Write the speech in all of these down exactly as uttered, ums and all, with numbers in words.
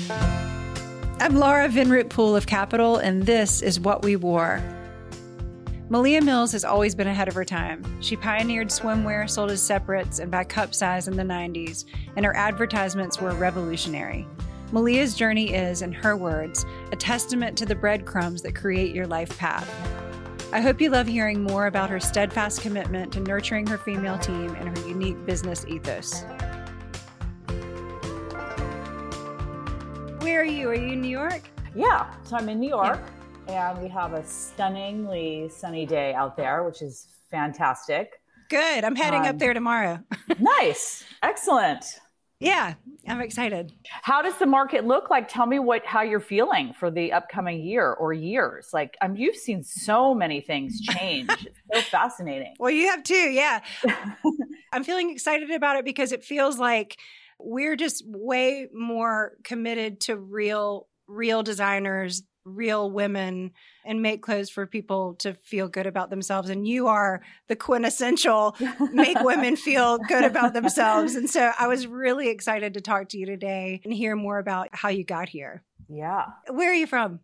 I'm Laura Vinroot Poole of Capital, and this is What We Wore. Malia Mills has always been ahead of her time. She pioneered swimwear sold as separates and by cup size in the nineties, and her advertisements were revolutionary. Malia's journey is, in her words, a testament to the breadcrumbs that create your life path. I hope you love hearing more about her steadfast commitment to nurturing her female team and her unique business ethos. Where are you? Are you in New York? Yeah, so I'm in New York, yeah. And we have a stunningly sunny day out there, which is fantastic. Good. I'm heading um, up there tomorrow. Nice. Excellent. Yeah, I'm excited. How does the market look like? Tell me what how you're feeling for the upcoming year or years. Like, I mean, you've seen so many things change. It's so fascinating. Well, you have too. Yeah. I'm feeling excited about it because it feels like we're just way more committed to real, real designers, real women, and make clothes for people to feel good about themselves. And you are the quintessential make women feel good about themselves. And so I was really excited to talk to you today and hear more about how you got here. Yeah. Where are you from?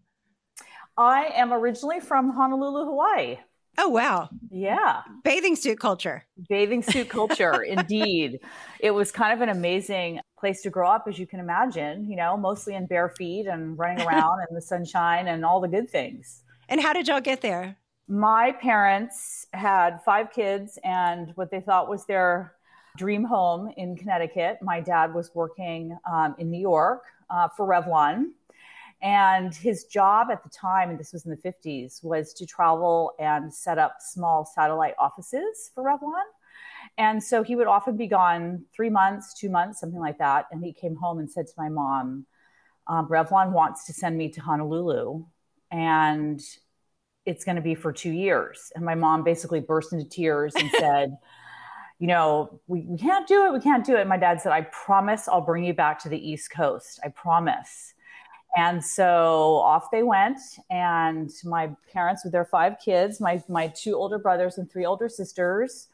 I am originally from Honolulu, Hawaii. Oh, wow. Yeah. Bathing suit culture. Bathing suit culture, indeed. It was kind of an amazing place to grow up, as you can imagine, you know, mostly in bare feet and running around in the sunshine and all the good things. And how did y'all get there? My parents had five kids and what they thought was their dream home in Connecticut. My dad was working um, in New York uh, for Revlon. And his job at the time, and this was in the fifties, was to travel and set up small satellite offices for Revlon. And so he would often be gone three months, two months, something like that. And he came home and said to my mom, um, Revlon wants to send me to Honolulu, and it's going to be for two years. And my mom basically burst into tears and said, you know, we, we can't do it. We can't do it. And my dad said, I promise I'll bring you back to the East Coast. I promise. And so off they went, and my parents with their five kids, my, my two older brothers and three older sisters.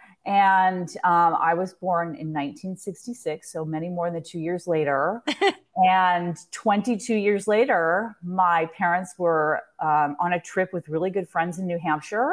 And um, I was born in nineteen sixty-six, so many more than two years later. And twenty-two years later, my parents were um, on a trip with really good friends in New Hampshire.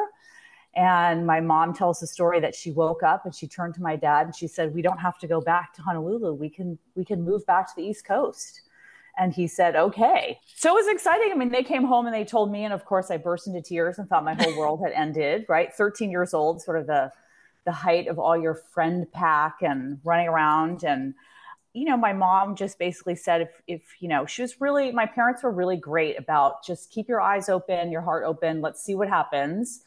And my mom tells the story that she woke up and she turned to my dad and she said, we don't have to go back to Honolulu. We can, we can move back to the East Coast. And he said, okay. So it was exciting. I mean, they came home and they told me, and of course I burst into tears and thought my whole world had ended, right? thirteen years old, sort of the, the height of all your friend pack and running around. And, you know, my mom just basically said, if, if, you know, she was really, my parents were really great about just keep your eyes open, your heart open. Let's see what happens.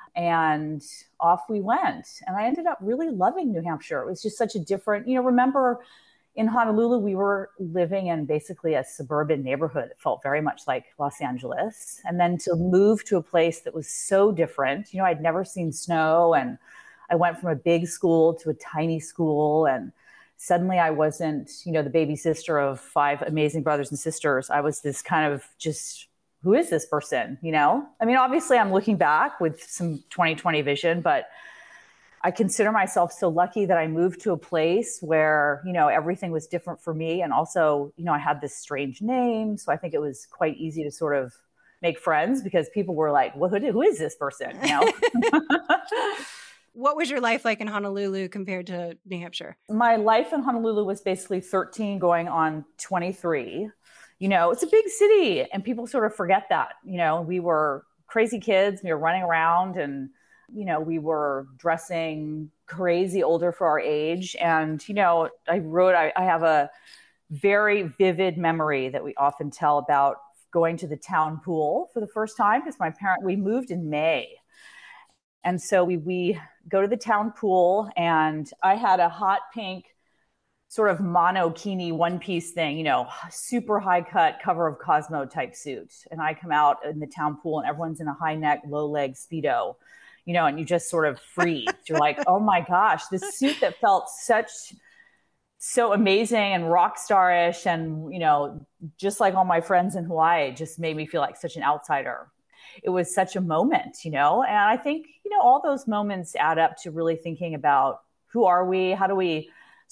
And off we went. And I ended up really loving New Hampshire. It was just such a different, you know, remember in Honolulu, we were living in basically a suburban neighborhood. It felt very much like Los Angeles. And then to move to a place that was so different, you know, I'd never seen snow, and I went from a big school to a tiny school, and suddenly I wasn't, you know, the baby sister of five amazing brothers and sisters. I was this kind of just, who is this person, you know? I mean, obviously I'm looking back with some twenty twenty vision, but I consider myself so lucky that I moved to a place where, you know, everything was different for me. And also, you know, I had this strange name. So I think it was quite easy to sort of make friends because people were like, well, who, who is this person? You know? What was your life like in Honolulu compared to New Hampshire? My life in Honolulu was basically thirteen going on twenty-three. You know, it's a big city and people sort of forget that. You know, we were crazy kids. We were running around and, you know, we were dressing crazy older for our age. And, you know, I wrote, I, I have a very vivid memory that we often tell about going to the town pool for the first time because my parent, we moved in May. And so we, we go to the town pool and I had a hot pink sort of monokini one piece thing, you know, super high cut cover of Cosmo type suit. And I come out in the town pool and everyone's in a high neck, low leg Speedo, you know, and you just sort of freeze. You're like, oh my gosh, this suit that felt such, so amazing and rock star-ish. And, you know, just like all my friends in Hawaii, just made me feel like such an outsider. It was such a moment, you know, and I think, you know, all those moments add up to really thinking about who are we? How do we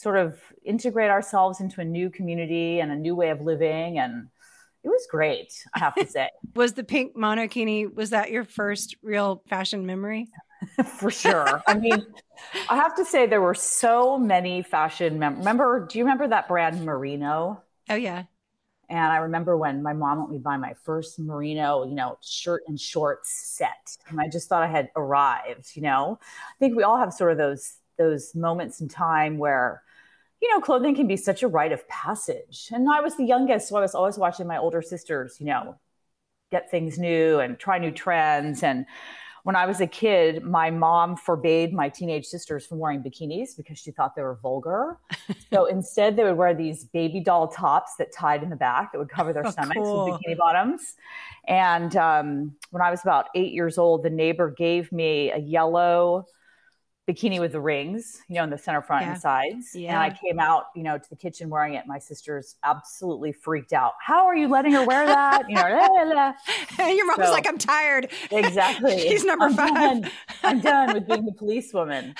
sort of integrate ourselves into a new community and a new way of living. And it was great, I have to say. Was the pink monokini, was that your first real fashion memory? For sure. I mean, I have to say there were so many fashion mem- remember, do you remember that brand Merino? Oh yeah. And I remember when my mom let me buy my first Merino, you know, shirt and shorts set. And I just thought I had arrived, you know. I think we all have sort of those those moments in time where, you know, clothing can be such a rite of passage. And I was the youngest, so I was always watching my older sisters, you know, get things new and try new trends. And when I was a kid, my mom forbade my teenage sisters from wearing bikinis because she thought they were vulgar. So instead, they would wear these baby doll tops that tied in the back that would cover their Oh, stomachs cool. with bikini bottoms. And um, when I was about eight years old, the neighbor gave me a yellow bikini with the rings, you know, in the center, front, Yeah. and sides. Yeah. And I came out, you know, to the kitchen wearing it. My sisters absolutely freaked out. How are you letting her wear that? You know, la, la, la. Your mom was So- like, I'm tired. Exactly. She's number I'm five. Done. I'm done with being the policewoman.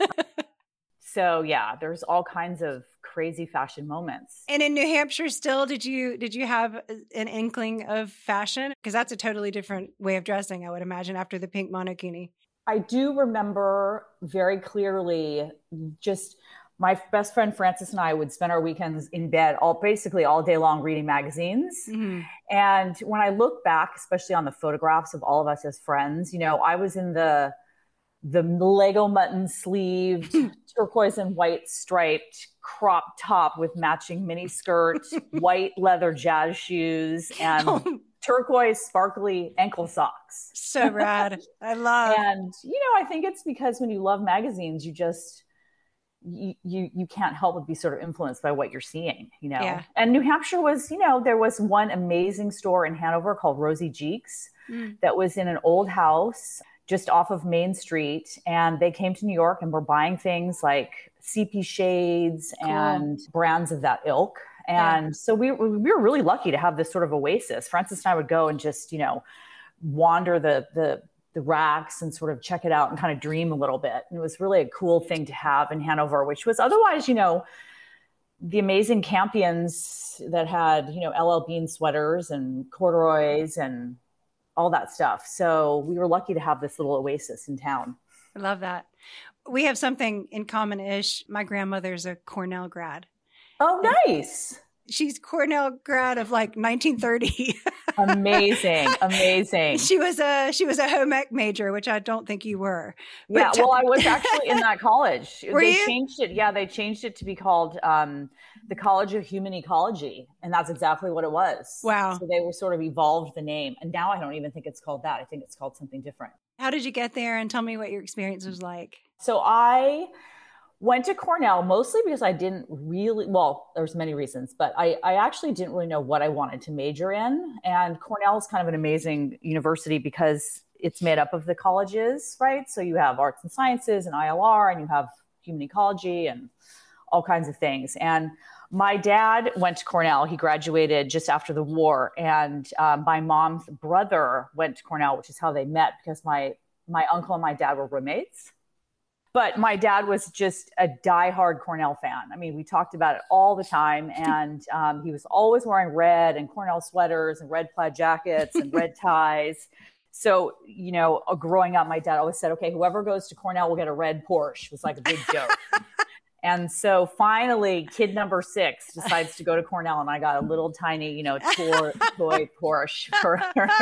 So yeah, there's all kinds of crazy fashion moments. And in New Hampshire still, did you did you have an inkling of fashion? Because that's a totally different way of dressing, I would imagine, after the pink monokini. I do remember very clearly just my best friend Frances and I would spend our weekends in bed all basically all day long reading magazines. Mm-hmm. And when I look back, especially on the photographs of all of us as friends, you know, I was in the the Lego mutton sleeved, turquoise and white striped crop top with matching mini skirt, white leather jazz shoes, and turquoise sparkly ankle socks. So rad. I love. And, you know, I think it's because when you love magazines, you just, you, you, you can't help but be sort of influenced by what you're seeing, you know? Yeah. And New Hampshire was, you know, there was one amazing store in Hanover called Rosie Jeeks Mm. that was in an old house just off of Main Street. And they came to New York and were buying things like C P shades Cool. and brands of that ilk. And Yeah. so we, we were really lucky to have this sort of oasis. Frances and I would go and just, you know, wander the, the, the racks and sort of check it out and kind of dream a little bit. And it was really a cool thing to have in Hanover, which was otherwise, you know, the amazing Campions that had, you know, L L Bean sweaters and corduroys and all that stuff. So we were lucky to have this little oasis in town. I love that. We have something in common-ish. My grandmother's a Cornell grad. Oh, nice. She's Cornell grad of like nineteen thirty. Amazing. Amazing. She was a she was a home ec major, which I don't think you were. Yeah, But- well, I was actually in that college. Were they you? changed it. Yeah, they changed it to be called um, the College of Human Ecology, and that's exactly what it was. Wow. So they were sort of evolved the name, and now I don't even think it's called that. I think it's called something different. How did you get there? And tell me what your experience was like. So I went to Cornell mostly because I didn't really, well, there's many reasons, but I, I actually didn't really know what I wanted to major in. And Cornell is kind of an amazing university because it's made up of the colleges, right? So you have arts and sciences and I L R, and you have human ecology and all kinds of things. And my dad went to Cornell. He graduated just after the war. And um, my mom's brother went to Cornell, which is how they met because my, my uncle and my dad were roommates. But my dad was just a diehard Cornell fan. I mean, we talked about it all the time. And um, he was always wearing red and Cornell sweaters and red plaid jackets and red ties. So, you know, growing up, my dad always said, okay, whoever goes to Cornell will get a red Porsche. It was like a big joke. And so finally, kid number six decides to go to Cornell, and I got a little tiny, you know, toy, toy Porsche for,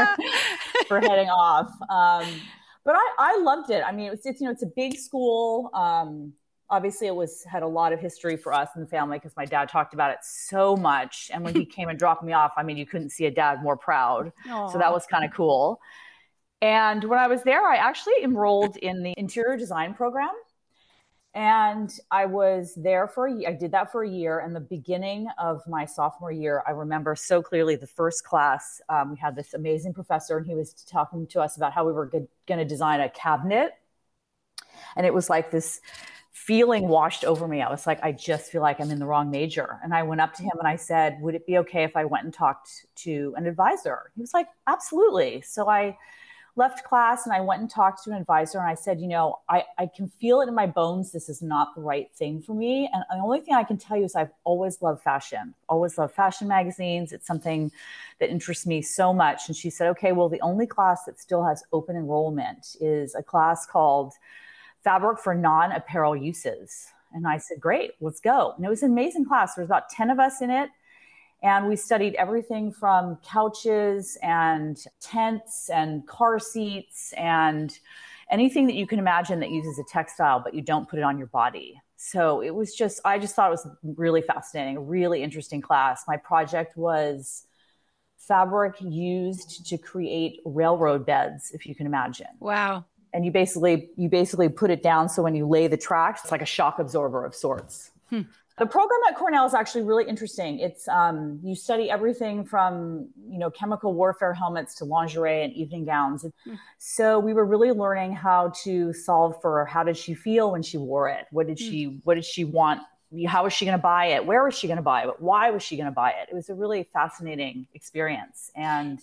for heading off. Um, But I, I loved it. I mean, it's, it's, you know, it's a big school. Um, obviously, it was had a lot of history for us in the family because my dad talked about it so much. And when he came and dropped me off, I mean, you couldn't see a dad more proud. Aww. So that was kind of cool. And when I was there, I actually enrolled in the interior design program. And I was there for a year. I did that for a year. And the beginning of my sophomore year, I remember so clearly the first class, um, we had this amazing professor, and he was talking to us about how we were going to design a cabinet. And it was like this feeling washed over me. I was like, I just feel like I'm in the wrong major. And I went up to him and I said, would it be okay if I went and talked to an advisor? He was like, absolutely. So I left class and I went and talked to an advisor and I said, you know, I, I can feel it in my bones. This is not the right thing for me. And the only thing I can tell you is I've always loved fashion, always loved fashion magazines. It's something that interests me so much. And she said, okay, well, the only class that still has open enrollment is a class called Fabric for Non-Apparel Uses. And I said, great, let's go. And it was an amazing class. There was about ten of us in it. And we studied everything from couches and tents and car seats and anything that you can imagine that uses a textile, but you don't put it on your body. So it was just, I just thought it was really fascinating, a really interesting class. My project was fabric used to create railroad beds, if you can imagine. Wow. And you basically, you basically put it down so when you lay the tracks, it's like a shock absorber of sorts. Hmm. The program at Cornell is actually really interesting. It's um, you study everything from, you know, chemical warfare helmets to lingerie and evening gowns. Mm. So we were really learning how to solve for how did she feel when she wore it? What did mm. she What did she want? How was she going to buy it? Where was she going to buy it? Why was she going to buy it? It was a really fascinating experience. And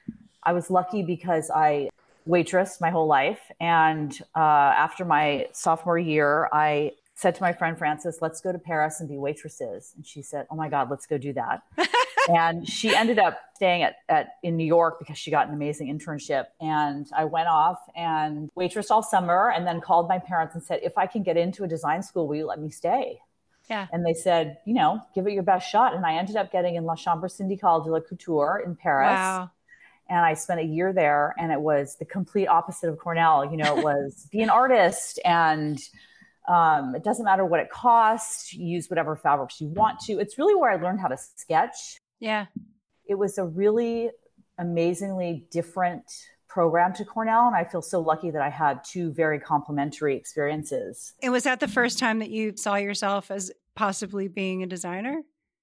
I was lucky because I waitressed my whole life. And uh, after my sophomore year, I said to my friend Frances, let's go to Paris and be waitresses. And she said, oh my God, let's go do that. And she ended up staying at, at in New York because she got an amazing internship. And I went off and waitressed all summer and then called my parents and said, if I can get into a design school, will you let me stay? Yeah. And they said, you know, give it your best shot. And I ended up getting in La Chambre Syndicale de la Couture in Paris. Wow. And I spent a year there and it was the complete opposite of Cornell. You know, it was be an artist and Um, it doesn't matter what it costs. You use whatever fabrics you want to. It's really where I learned how to sketch. Yeah. It was a really amazingly different program to Cornell. And I feel so lucky that I had two very complementary experiences. And was that the first time that you saw yourself as possibly being a designer?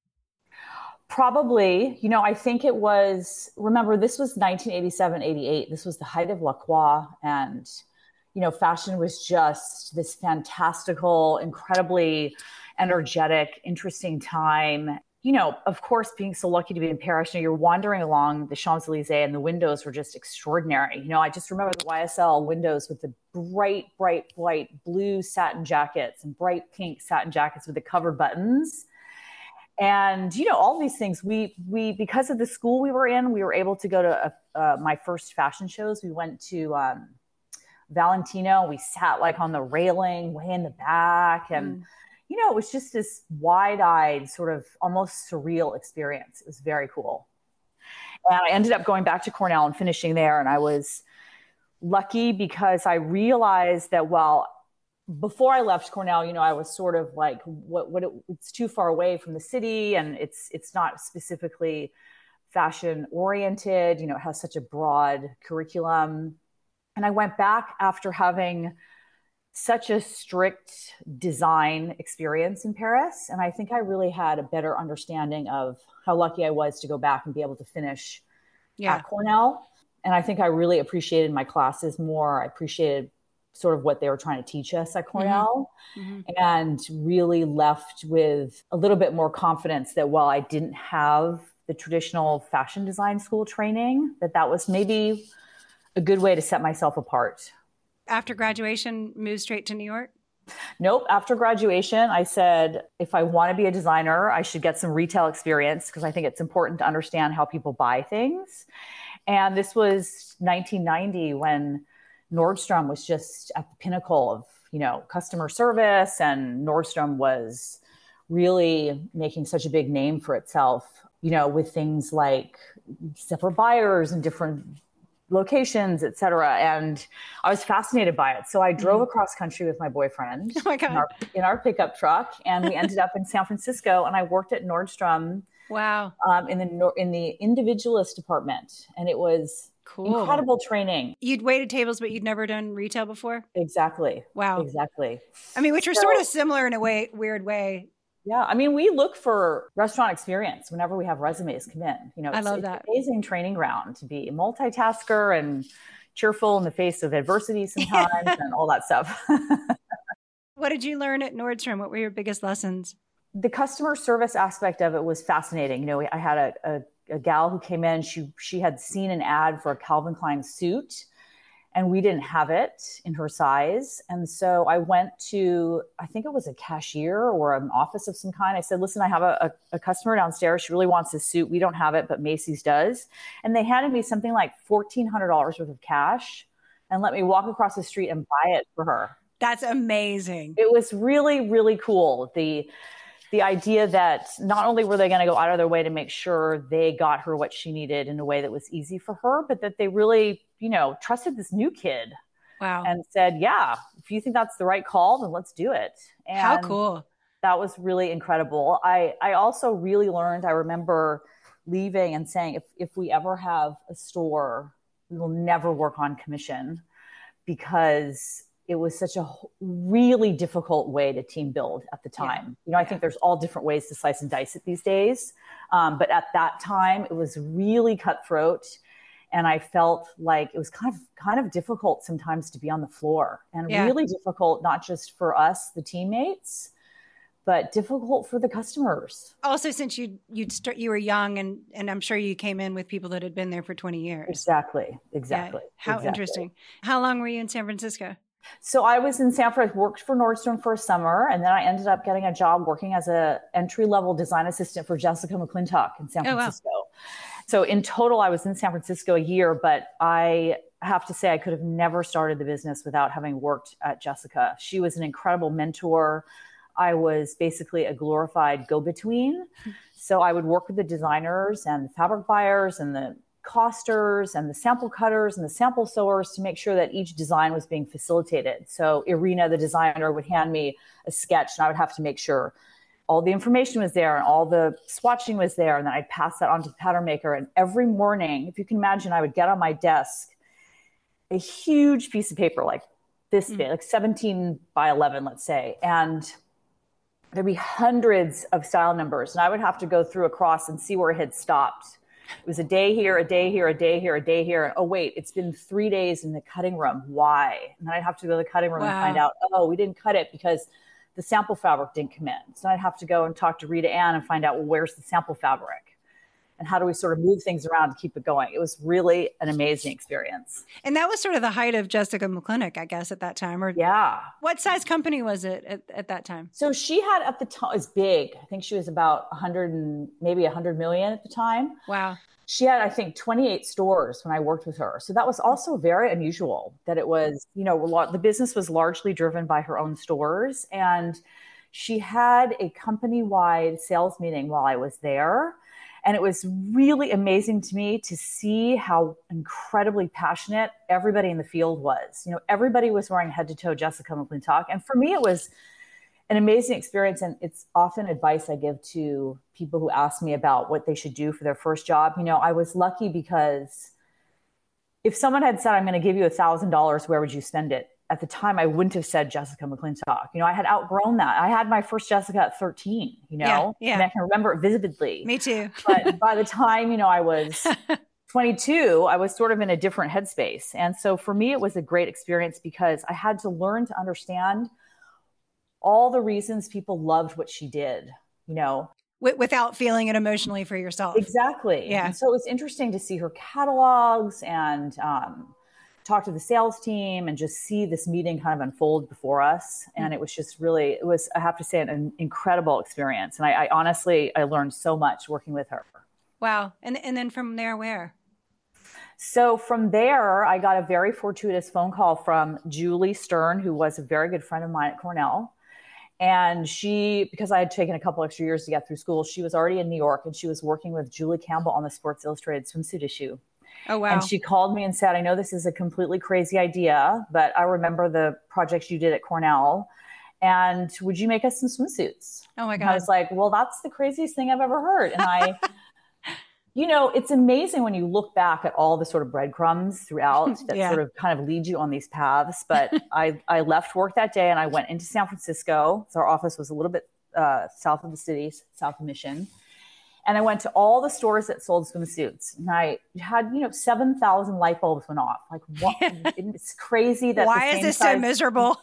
Probably. You know, I think it was, remember, this was nineteen eighty-seven, eighty-eight. This was the height of La Croix, and you know, fashion was just this fantastical, incredibly energetic, interesting time. You know, of course, being so lucky to be in Paris, you know, you're wandering along the Champs-Élysées and the windows were just extraordinary. You know, I just remember the Y S L windows with the bright, bright, bright blue satin jackets and bright pink satin jackets with the covered buttons. And, you know, all these things, we, we, because of the school we were in, we were able to go to uh, uh, my first fashion shows. We went to, um, Valentino. We sat like on the railing way in the back. And, mm. you know, it was just this wide-eyed sort of almost surreal experience. It was very cool. And I ended up going back to Cornell and finishing there. And I was lucky because I realized that while before I left Cornell, you know, I was sort of like, what, what it, it's too far away from the city and it's, it's not specifically fashion oriented, you know, it has such a broad curriculum. And I went back after having such a strict design experience in Paris. And I think I really had a better understanding of how lucky I was to go back and be able to finish yeah. at Cornell. And I think I really appreciated my classes more. I appreciated sort of what they were trying to teach us at Cornell mm-hmm. and really left with a little bit more confidence that while I didn't have the traditional fashion design school training, that that was maybe a good way to set myself apart. After graduation, move straight to New York? Nope. After graduation, I said, if I want to be a designer, I should get some retail experience because I think it's important to understand how people buy things. And this was nineteen ninety when Nordstrom was just at the pinnacle of, you know, customer service, and Nordstrom was really making such a big name for itself, you know, with things like separate buyers and different locations, et cetera. And I was fascinated by it. So I drove mm. across country with my boyfriend oh my God. In, our, in our pickup truck. And we ended up in San Francisco and I worked at Nordstrom. Wow. Um, in the, in the individualist department. And it was cool. Incredible training. You'd waited tables, but you'd never done retail before? Exactly. Wow. Exactly. I mean, which are so, sort of similar in a way, weird way. Yeah. I mean, we look for restaurant experience whenever we have resumes come in. You know, it's, I love it's that. An amazing training ground to be a multitasker and cheerful in the face of adversity sometimes and all that stuff. What did you learn at Nordstrom? What were your biggest lessons? The customer service aspect of it was fascinating. You know, I had a, a, a gal who came in, she, she had seen an ad for a Calvin Klein suit. and we didn't have it in her size. And so I went to, I think it was a cashier or an office of some kind. I said, listen, I have a, a, a customer downstairs. She really wants this suit. We don't have it, but Macy's does. And they handed me something like fourteen hundred dollars worth of cash and let me walk across the street and buy it for her. That's amazing. It was really, really cool. The The idea that not only were they going to go out of their way to make sure they got her what she needed in a way that was easy for her, but that they really, you know, trusted this new kid. Wow. And said, yeah, if you think that's the right call, then let's do it. And how cool. That was really incredible. I, I also really learned, I remember leaving and saying, if, if we ever have a store, we will never work on commission, because it was such a really difficult way to team build at the time. Yeah. You know, I yeah. think there's all different ways to slice and dice it these days. Um, but at that time, it was really cutthroat. And I felt like it was kind of kind of difficult sometimes to be on the floor, and yeah. really difficult, not just for us, the teammates, but difficult for the customers. Also, since you you start, you were young, and and I'm sure you came in with people that had been there for twenty years. Exactly. Exactly. Yeah. How exactly. interesting. How long were you in San Francisco? So I was in San Francisco, worked for Nordstrom for a summer, and then I ended up getting a job working as a entry-level design assistant for Jessica McClintock in San Francisco. Oh, wow. So in total, I was in San Francisco a year, but I have to say I could have never started the business without having worked at Jessica. She was an incredible mentor. I was basically a glorified go-between. So I would work with the designers and the fabric buyers and the costers and the sample cutters and the sample sewers to make sure that each design was being facilitated. So Irina, the designer, would hand me a sketch, and I would have to make sure all the information was there and all the swatching was there. And then I'd pass that on to the pattern maker. And every morning, if you can imagine, I would get on my desk a huge piece of paper, like this big, mm. like seventeen by eleven, let's say. And there'd be hundreds of style numbers. And I would have to go through across and see where it had stopped. It was a day here, a day here, a day here, a day here. Oh, wait, it's been three days in the cutting room. Why? And then I'd have to go to the cutting room wow. and find out, oh, we didn't cut it because the sample fabric didn't come in. So I'd have to go and talk to Rita Ann and find out, well, where's the sample fabric? And how do we sort of move things around to keep it going? It was really an amazing experience. And that was sort of the height of Jessica McClintock, I guess, at that time. Or yeah. What size company was it at, at that time? So she had at the time, it was big. I think she was about one hundred and maybe one hundred million at the time. Wow. She had, I think, twenty-eight stores when I worked with her. So that was also very unusual that it was, you know, the business was largely driven by her own stores. And she had a company-wide sales meeting while I was there. And it was really amazing to me to see how incredibly passionate everybody in the field was. You know, everybody was wearing head-to-toe Jessica McClintock. And for me, it was an amazing experience. And it's often advice I give to people who ask me about what they should do for their first job. You know, I was lucky because if someone had said, I'm going to give you a thousand dollars, where would you spend it? At the time, I wouldn't have said Jessica McClintock. You know, I had outgrown that. I had my first Jessica at thirteen, you know, yeah, yeah. and I can remember it vividly. Me too. But by the time, you know, I was twenty-two, I was sort of in a different headspace. And so for me, it was a great experience because I had to learn to understand all the reasons people loved what she did, you know. W- without feeling it emotionally for yourself. Exactly. Yeah. And so it was interesting to see her catalogs and um, talk to the sales team and just see this meeting kind of unfold before us. And mm-hmm. it was just really, it was, I have to say, an, an incredible experience. And I, I honestly, I learned so much working with her. Wow. And and then from there, where? So from there, I got a very fortuitous phone call from Julie Stern, who was a very good friend of mine at Cornell. And she, because I had taken a couple extra years to get through school, she was already in New York and she was working with Julie Campbell on the Sports Illustrated swimsuit issue. Oh, wow. And she called me and said, I know this is a completely crazy idea, but I remember the projects you did at Cornell. And would you make us some swimsuits? Oh, my God. And I was like, well, that's the craziest thing I've ever heard. And I, you know, it's amazing when you look back at all the sort of breadcrumbs throughout that yeah. sort of kind of lead you on these paths. But I, I left work that day and I went into San Francisco. So our office was a little bit uh, south of the city, south of Mission. And I went to all the stores that sold swimsuits. And I had, you know, seven thousand light bulbs went off. Like, what? It's crazy that Why the is same this size... so miserable?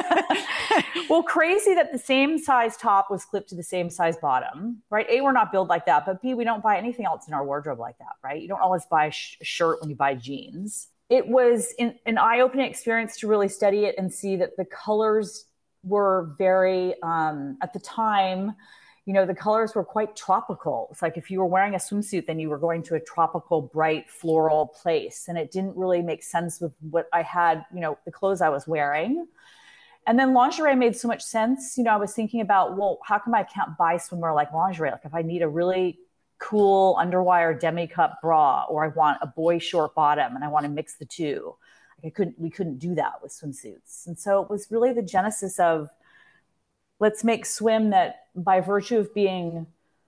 Well, crazy that the same size top was clipped to the same size bottom, right? A, we're not built like that. But B, we don't buy anything else in our wardrobe like that, right? You don't always buy a sh- shirt when you buy jeans. It was in, an eye-opening experience to really study it and see that the colors were very, um, at the time, you know, the colors were quite tropical. It's like if you were wearing a swimsuit, then you were going to a tropical, bright, floral place. And it didn't really make sense with what I had, you know, the clothes I was wearing. And then lingerie made so much sense. You know, I was thinking about, well, how come I can't buy swimwear like lingerie? Like if I need a really cool underwire demi-cup bra, or I want a boy short bottom and I want to mix the two. Like I couldn't, we couldn't do that with swimsuits. And so it was really the genesis of, let's make swim that by virtue of being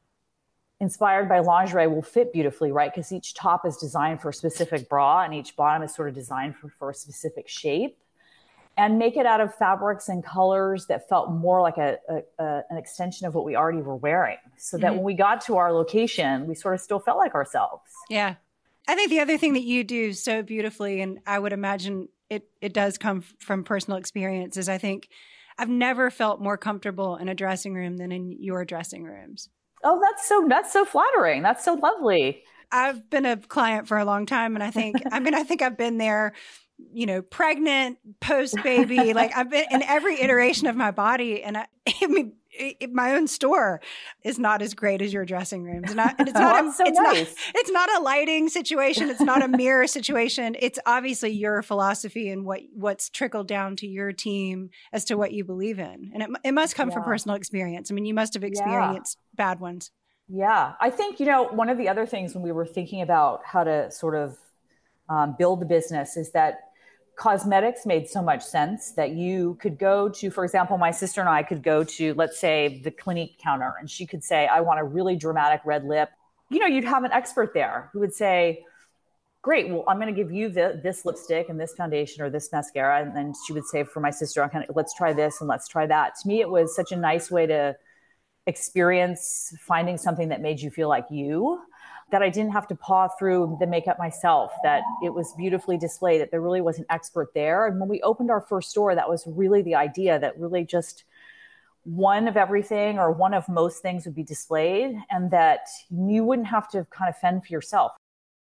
inspired by lingerie will fit beautifully, right? Because each top is designed for a specific bra and each bottom is sort of designed for, for a specific shape. And make it out of fabrics and colors that felt more like a, a, a an extension of what we already were wearing. So that mm-hmm. when we got to our location, we sort of still felt like ourselves. Yeah. I think the other thing that you do so beautifully, and I would imagine it, it does come from personal experience, is I think I've never felt more comfortable in a dressing room than in your dressing rooms. Oh, that's so, that's so flattering. That's so lovely. I've been a client for a long time. And I think, I mean, I think I've been there, you know, pregnant, post baby, like I've been in every iteration of my body. And I, I mean, it, my own store is not as great as your dressing rooms. And, I, and it's not, a, so it's nice. not, it's not a lighting situation. It's not a mirror situation. It's obviously your philosophy and what, what's trickled down to your team as to what you believe in. And it, it must come yeah. from personal experience. I mean, you must have experienced yeah. bad ones. Yeah. I think, you know, one of the other things when we were thinking about how to sort of um, build the business is that cosmetics made so much sense that you could go to, for example, my sister and I could go to, let's say, the Clinique counter, and she could say, I want a really dramatic red lip. You know, you'd have an expert there who would say, great, well, I'm going to give you the, this lipstick and this foundation or this mascara. And then she would say for my sister, kind of, let's try this and let's try that. To me, it was such a nice way to experience finding something that made you feel like you, that I didn't have to paw through the makeup myself, that it was beautifully displayed, that there really was an expert there. And when we opened our first store, that was really the idea, that really just one of everything or one of most things would be displayed, and that you wouldn't have to kind of fend for yourself.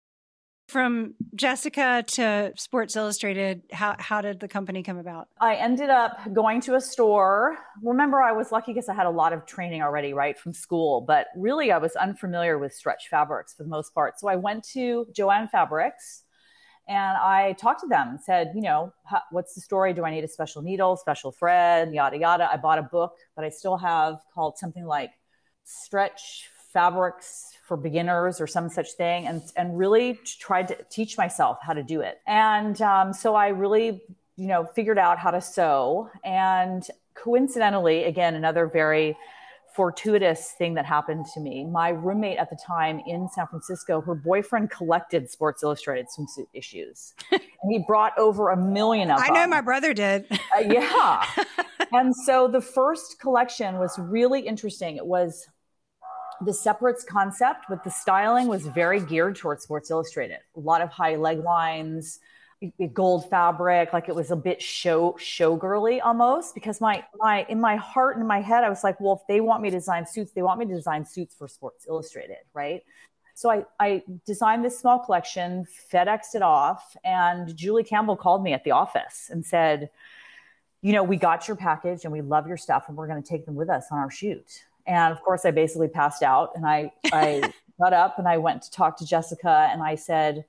From Jessica to Sports Illustrated, how, how did the company come about? I ended up going to a store. Remember, I was lucky because I had a lot of training already, right, from school. But really, I was unfamiliar with stretch fabrics for the most part. So I went to Joann Fabrics and I talked to them and said, you know, how, what's the story? Do I need a special needle, special thread, yada, yada. I bought a book that I still have called something like Stretch Fabrics for Beginners or some such thing, and and really tried to teach myself how to do it. And um, so I really, you know, figured out how to sew. And coincidentally, again, another very fortuitous thing that happened to me. My roommate at the time in San Francisco, her boyfriend collected Sports Illustrated swimsuit issues, and he brought over a million of I them. know my brother did. uh, yeah. And so the first collection was really interesting. It was the separates concept, but the styling was very geared towards Sports Illustrated. A lot of high leg lines, gold fabric, like it was a bit show showgirly almost, because my my in my heart and in my head, I was like, well, if they want me to design suits, they want me to design suits for Sports Illustrated, right? So I, I designed this small collection, FedExed it off, and Julie Campbell called me at the office and said, you know, we got your package and we love your stuff and we're going to take them with us on our shoot. And of course, I basically passed out, and I, I got up and I went to talk to Jessica, and I said,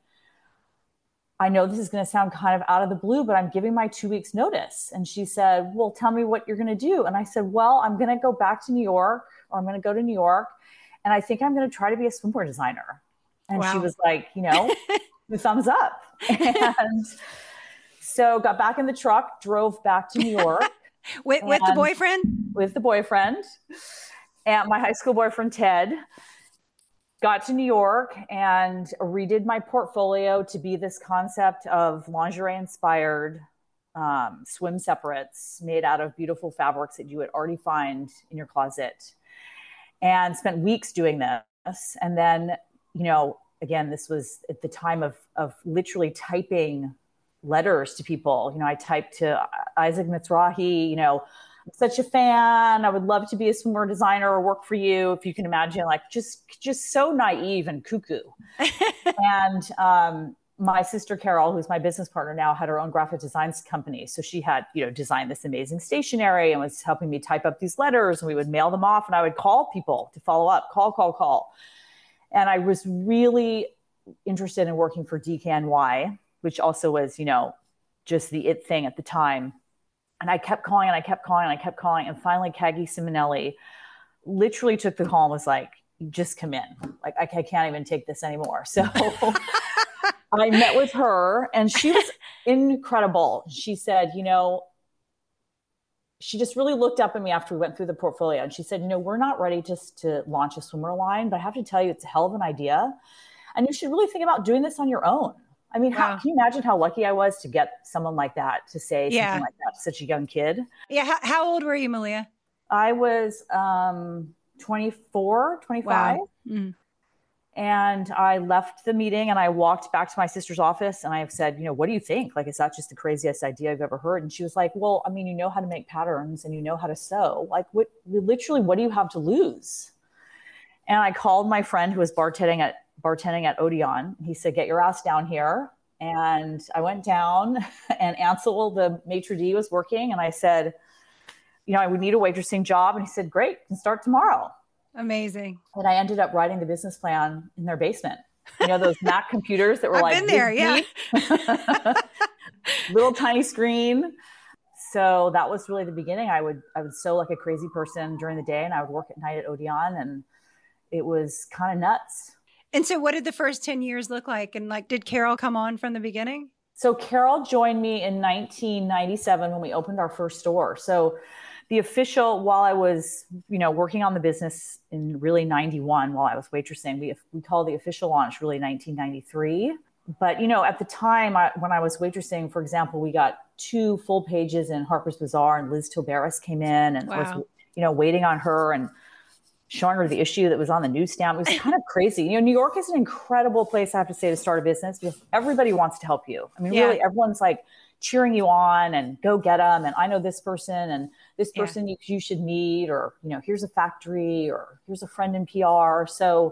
I know this is going to sound kind of out of the blue, but I'm giving my two weeks notice. And she said, well, tell me what you're going to do. And I said, well, I'm going to go back to New York, or I'm going to go to New York, and I think I'm going to try to be a swimwear designer. And wow. She was like, you know, the thumbs up. And so got back in the truck, drove back to New York. with, with the boyfriend? With the boyfriend. And my high school boyfriend, Ted, got to New York and redid my portfolio to be this concept of lingerie-inspired um, swim separates made out of beautiful fabrics that you would already find in your closet, and spent weeks doing this. And then, you know, again, this was at the time of, of literally typing letters to people. You know, I typed to Isaac Mizrahi, you know, such a fan. I would love to be a swimwear designer or work for you. If you can imagine, like just, just so naive and cuckoo. And, um, my sister Carol, who's my business partner now, had her own graphic design company. So she had, you know, designed this amazing stationery and was helping me type up these letters, and we would mail them off, and I would call people to follow up, call, call, call. And I was really interested in working for D K N Y, which also was, you know, just the it thing at the time. And I kept calling and I kept calling and I kept calling. And finally, Kagi Simonelli literally took the call and was like, just come in. Like, I, I can't even take this anymore. So I met with her, and she was incredible. She said, you know, she just really looked up at me after we went through the portfolio, and she said, you know, we're not ready just to launch a swimwear line, but I have to tell you, it's a hell of an idea. And you should really think about doing this on your own. I mean, wow. how, can you imagine how lucky I was to get someone like that to say yeah. something like that to such a young kid? Yeah. How, how old were you, Malia? I was um, twenty-four, twenty-five. Wow. Mm. And I left the meeting and I walked back to my sister's office, and I said, you know, what do you think? Like, is that just the craziest idea I've ever heard? And she was like, well, I mean, you know how to make patterns and you know how to sew. Like, what, literally, what do you have to lose? And I called my friend who was bartending at bartending at Odeon. He said, get your ass down here. And I went down, and Ansel, the maitre d', was working. And I said, you know, I would need a waitressing job. And he said, great, can start tomorrow. Amazing. And I ended up writing the business plan in their basement. You know, those Mac computers that were I've like, been there, yeah. little tiny screen. So that was really the beginning. I would, I would sew like a crazy person during the day, and I would work at night at Odeon, and it was kind of nuts. And so what did the first ten years look like? And like, did Carol come on from the beginning? So Carol joined me in nineteen ninety-seven when we opened our first store. So the official, while I was, you know, working on the business in really ninety-one, while I was waitressing, we we call the official launch really nineteen ninety-three. But, you know, at the time I, when I was waitressing, for example, we got two full pages in Harper's Bazaar, and Liz Tilberis came in, and wow. I was, you know, waiting on her and showing her the issue that was on the newsstand. It was kind of crazy. You know, New York is an incredible place, I have to say, to start a business, because everybody wants to help you. I mean, yeah. really, everyone's like cheering you on and go get them. And I know this person and this person yeah. you, you should meet, or, you know, here's a factory, or here's a friend in P R. So,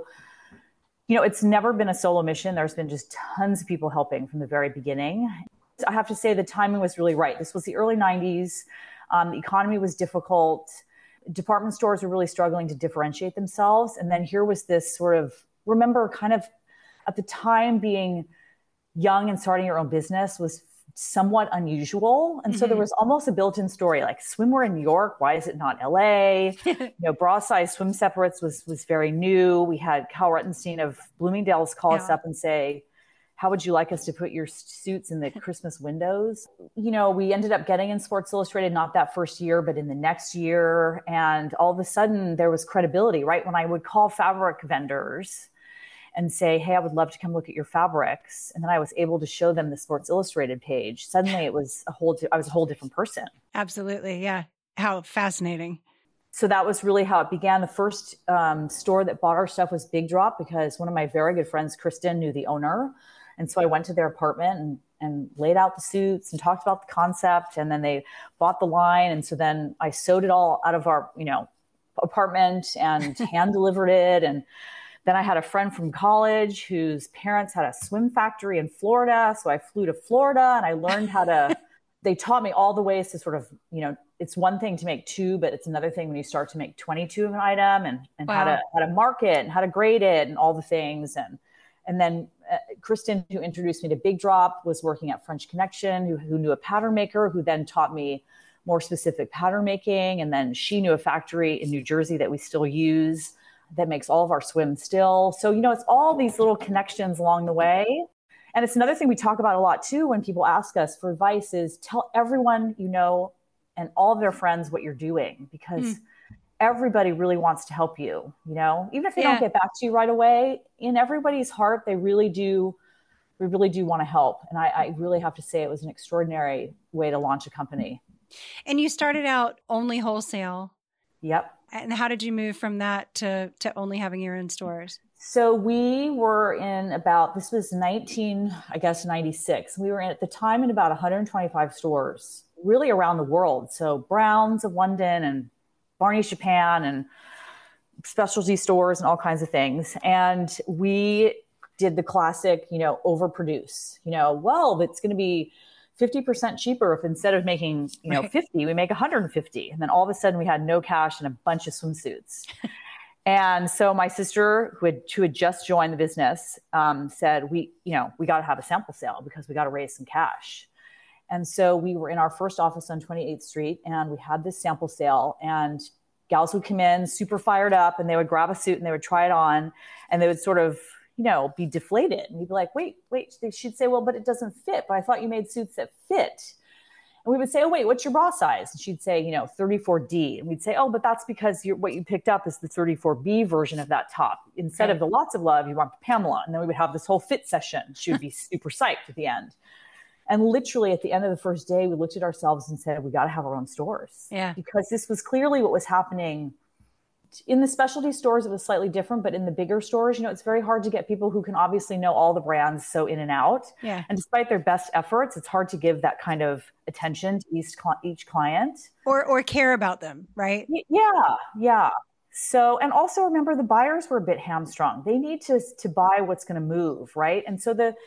you know, it's never been a solo mission. There's been just tons of people helping from the very beginning. I have to say the timing was really right. This was the early nineties. Um, the economy was difficult. Department stores were really struggling to differentiate themselves. And then here was this sort of, remember, kind of at the time, being young and starting your own business was somewhat unusual. And mm-hmm. so there was almost a built-in story, like, swimwear in New York, why is it not L A? You know, bra size swim separates was was very new. We had Cal Ruttenstein of Bloomingdale's call yeah. us up and say, how would you like us to put your suits in the Christmas windows? You know, we ended up getting in Sports Illustrated, not that first year, but in the next year. And all of a sudden there was credibility, right? When I would call fabric vendors and say, hey, I would love to come look at your fabrics, and then I was able to show them the Sports Illustrated page, suddenly it was a whole, I was a whole different person. Absolutely. Yeah. How fascinating. So that was really how it began. The first um, store that bought our stuff was Big Drop, because one of my very good friends, Kristen, knew the owner. And so I went to their apartment and, and laid out the suits and talked about the concept. And then they bought the line. And so then I sewed it all out of our, you know, apartment and hand delivered it. And then I had a friend from college whose parents had a swim factory in Florida. So I flew to Florida and I learned how to, they taught me all the ways to sort of, you know, it's one thing to make two, but it's another thing when you start to make twenty-two of an item, and, and wow. how to, how to market and how to grade it and all the things. And, and then uh, Kristen, who introduced me to Big Drop, was working at French Connection, who, who knew a pattern maker, who then taught me more specific pattern making. And then she knew a factory in New Jersey that we still use that makes all of our swim still. So, you know, it's all these little connections along the way. And it's another thing we talk about a lot too, when people ask us for advice, is tell everyone you know and all of their friends what you're doing, because mm. everybody really wants to help you, you know, even if they yeah. don't get back to you right away, in everybody's heart, they really do, we really do want to help. And I, I really have to say it was an extraordinary way to launch a company. And you started out only wholesale. Yep. And how did you move from that to, to only having your own stores? So we were in about, this was nineteen, I guess, ninety-six. We were in, at the time, in about one hundred twenty-five stores, really around the world. So Browns of London and Barney's Japan and specialty stores and all kinds of things. And we did the classic, you know, overproduce, you know, well, it's going to be fifty percent cheaper if instead of making, you know, right. fifty, we make one hundred fifty. And then all of a sudden we had no cash and a bunch of swimsuits. And so my sister, who had, who had just joined the business, um, said, we, you know, we got to have a sample sale because we got to raise some cash. And so we were in our first office on twenty-eighth Street, and we had this sample sale, and gals would come in super fired up, and they would grab a suit and they would try it on, and they would sort of, you know, be deflated. And we'd be like, wait, wait. She'd say, well, but it doesn't fit. But I thought you made suits that fit. And we would say, oh, wait, what's your bra size? And she'd say, you know, thirty-four D. And we'd say, oh, but that's because you're, what you picked up is the thirty-four B version of that top. Instead okay. of the Lots of Love, you want the Pamela. And then we would have this whole fit session. She would be super psyched at the end. And literally at the end of the first day, we looked at ourselves and said, we got to have our own stores. Yeah. Because this was clearly what was happening. In the specialty stores, it was slightly different, but in the bigger stores, you know, it's very hard to get people who can obviously know all the brands so in and out. Yeah. And despite their best efforts, it's hard to give that kind of attention to each, each client. Or or care about them, right? Yeah, yeah. So, and also remember the buyers were a bit hamstrung. They need to, to buy what's going to move, right? And so the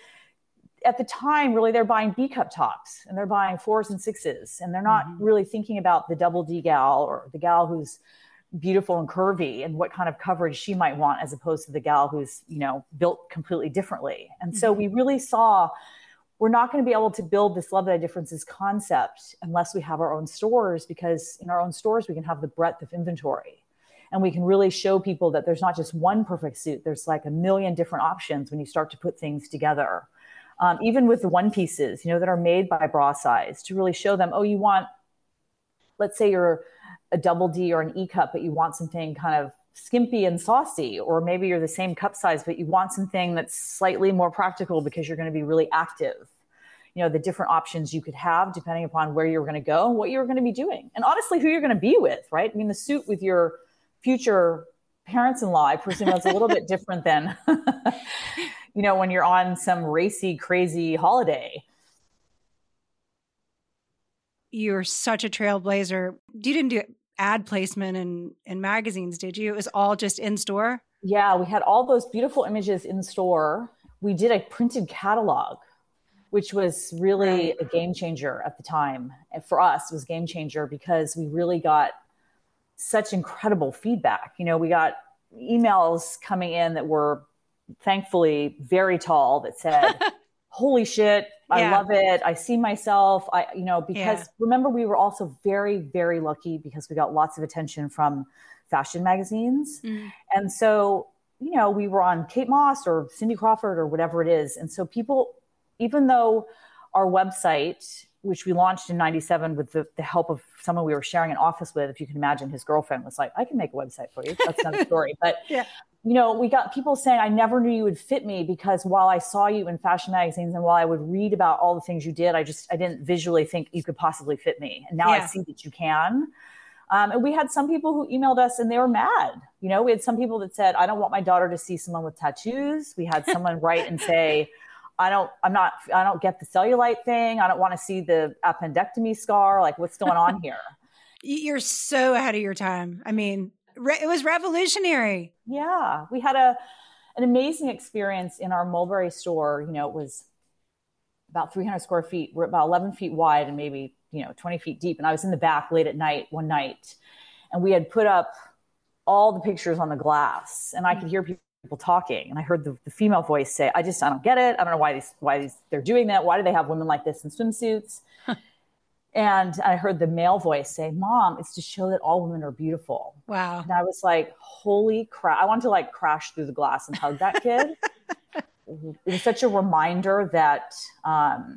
at the time, really, they're buying B cup tops and they're buying fours and sixes, and they're not mm-hmm. really thinking about the double D gal or the gal who's beautiful and curvy and what kind of coverage she might want as opposed to the gal who's, you know, built completely differently. And mm-hmm. so we really saw we're not going to be able to build this love that differences concept unless we have our own stores, because in our own stores, we can have the breadth of inventory and we can really show people that there's not just one perfect suit. There's like a million different options when you start to put things together. Um, even with the one pieces, you know, that are made by bra size, to really show them, oh, you want, let's say you're a double D or an E cup, but you want something kind of skimpy and saucy, or maybe you're the same cup size, but you want something that's slightly more practical because you're going to be really active. You know, the different options you could have depending upon where you're going to go and what you're going to be doing. And honestly, who you're going to be with, right? I mean, the suit with your future parents-in-law, I presume that's a little bit different than, you know, when you're on some racy, crazy holiday. You're such a trailblazer. You didn't do ad placement in, in magazines, did you? It was all just in store? Yeah, we had all those beautiful images in store. We did a printed catalog, which was really right. a game changer at the time. And for us, it was a game changer because we really got such incredible feedback. You know, we got emails coming in that were thankfully very tall that said, holy shit, I yeah. love it. I see myself. I, you know, because yeah. remember, we were also very, very lucky because we got lots of attention from fashion magazines. Mm. And so, you know, we were on Kate Moss or Cindy Crawford or whatever it is. And so people, even though our website, which we launched in ninety-seven with the, the help of someone we were sharing an office with, if you can imagine, his girlfriend was like, I can make a website for you. That's another story. But yeah. you know, we got people saying, I never knew you would fit me because while I saw you in fashion magazines and while I would read about all the things you did, I just, I didn't visually think you could possibly fit me. And now yeah. I see that you can. Um, and we had some people who emailed us and they were mad. You know, we had some people that said, I don't want my daughter to see someone with tattoos. We had someone write and say, I don't, I'm not, I don't get the cellulite thing. I don't want to see the appendectomy scar. Like, what's going on here? You're so ahead of your time. I mean, it was revolutionary. Yeah. We had a, an amazing experience in our Mulberry store. You know, it was about three hundred square feet. We're about eleven feet wide and maybe, you know, twenty feet deep. And I was in the back late at night one night and we had put up all the pictures on the glass and I could hear people talking. And I heard the, the female voice say, I just, I don't get it. I don't know why these, why these, they're doing that. Why do they have women like this in swimsuits? And I heard the male voice say, Mom, it's to show that all women are beautiful. Wow. And I was like, holy crap. I wanted to like crash through the glass and hug that kid. It was such a reminder that, um,